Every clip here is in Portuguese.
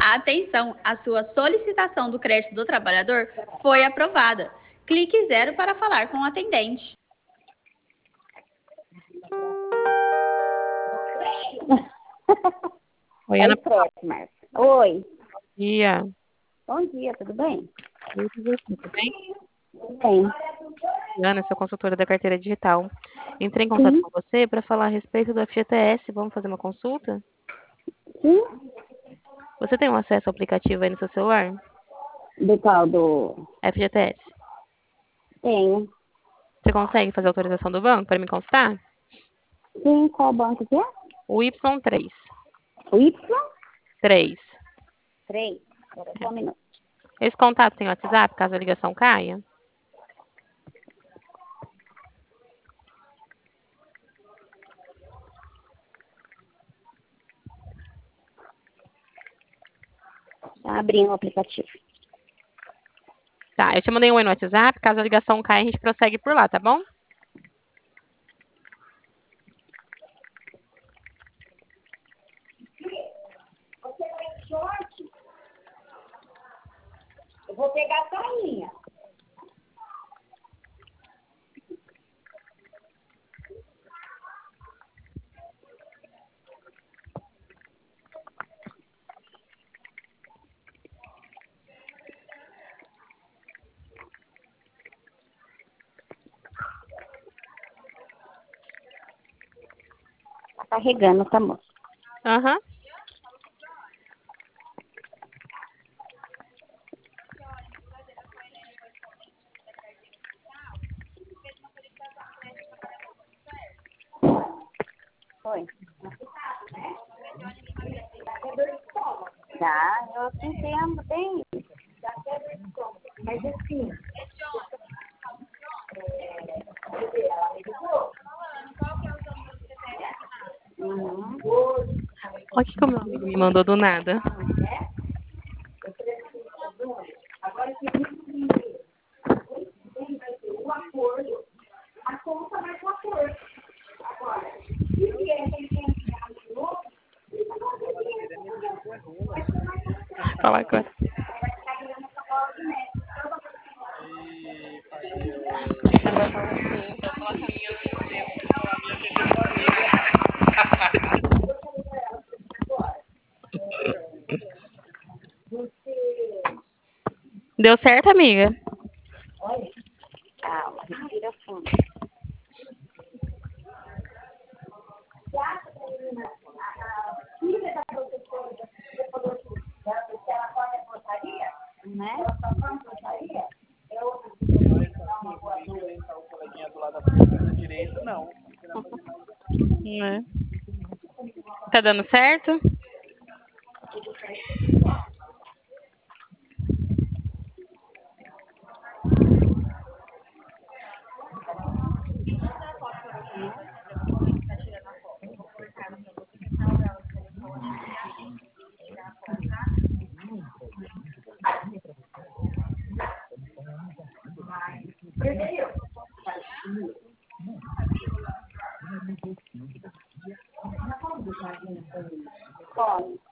Atenção, a sua solicitação do crédito do trabalhador foi aprovada. Clique 0 para falar com o atendente. Oi, Ana. Oi. Bom dia. Bom dia, tudo bem? Tudo bem? Tudo bem. Ana, sou consultora da carteira digital. Entrei em contato com você para falar a respeito do FGTS. Vamos fazer uma consulta? Sim. Você tem um acesso ao aplicativo aí no seu celular? Do qual? Do... FGTS. Tenho. Você consegue fazer a autorização do banco para me consultar? Sim, qual banco que é? O Y3. O Y? 3. 3. Espera só um minuto. Esse contato tem WhatsApp, caso a ligação caia? Tá abrindo o aplicativo. Tá, eu te mandei um oi no WhatsApp. Caso a ligação caia, a gente prossegue por lá, tá bom? Eu vou pegar a sainha. Tá carregando, tá, moça? Aham. Foi. Tá, eu entendo bem. Mas assim... ela me ligou. Olha o que o meu amigo me mandou do nada. Agora que vai ter o acordo, a conta vai com o acordo. Agora, se vier aquele tempo de novo, Falar agora. Deu certo, amiga? olha, calma, respira fundo. A filha da professora, você falou que ela pode a portaria, né? Ela só faz portaria? É outra O coleguinha do lado da direita, não. É. Tá dando certo? Pode.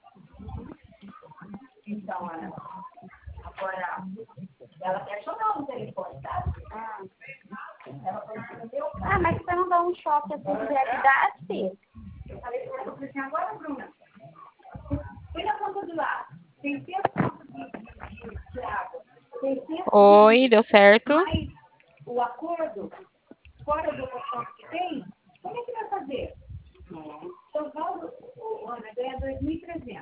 Então, Ana, agora, ela questionou no telefone, tá? Ela falou que não deu. Mas você não dá um choque assim de realidade, filho? Eu falei pra ela, assim, agora, Bruna, põe na conta do lado. 600 contas de água. 600 Oi, deu certo. mais o acordo, fora do conforto que tem, como é que vai fazer? São Paulo, Ana, ganha 2.300.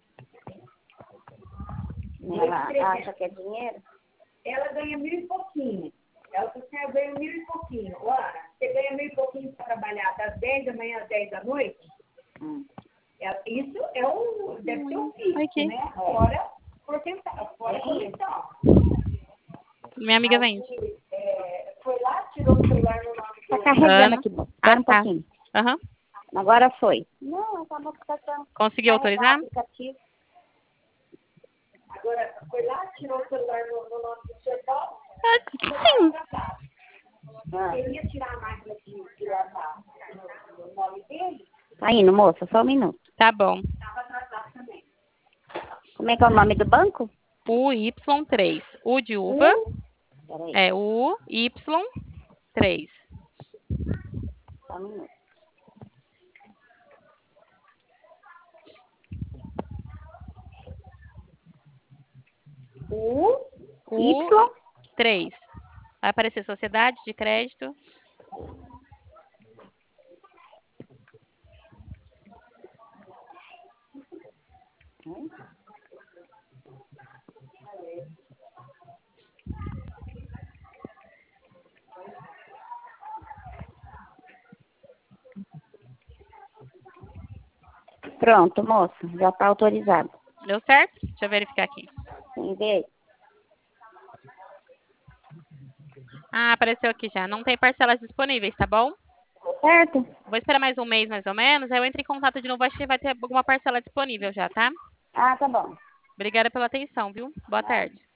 Ela acha que é dinheiro? Ela ganha 1.000 e pouquinho. Ela falou assim, eu ganho 1.000 e pouquinho. Ana, você ganha 1.000 e pouquinho para trabalhar das 10 da manhã às 10 da noite? Isso é deve ser um fixo, né? Fora porcentagem. Minha amiga vende. Foi lá, tirou o celular no nome. Tá carregando aqui, espera um pouquinho. Aham. Agora foi. Não, acabou que tá... Conseguiu autorizar? Agora, foi lá, tirou o celular no nome do seu Paulo. Sim. Queria tirar a máquina de lavar no nome dele? Tá indo, moça, só um minuto. Tá bom. Estava atrasado também. Como é que é o nome do banco? UY3. U de uva. Peraí, É UY3. só um minuto. Y. U3. Vai aparecer Sociedade de Crédito. Pronto, moça. Já está autorizado. Deu certo? Deixa eu verificar aqui. Sim, vê. Ah, apareceu aqui já. Não tem parcelas disponíveis, tá bom? Certo? Vou esperar mais um mês, mais ou menos. Aí eu entro em contato de novo. Acho que vai ter alguma parcela disponível já, tá? Ah, tá bom. Obrigada pela atenção, viu? Boa tarde.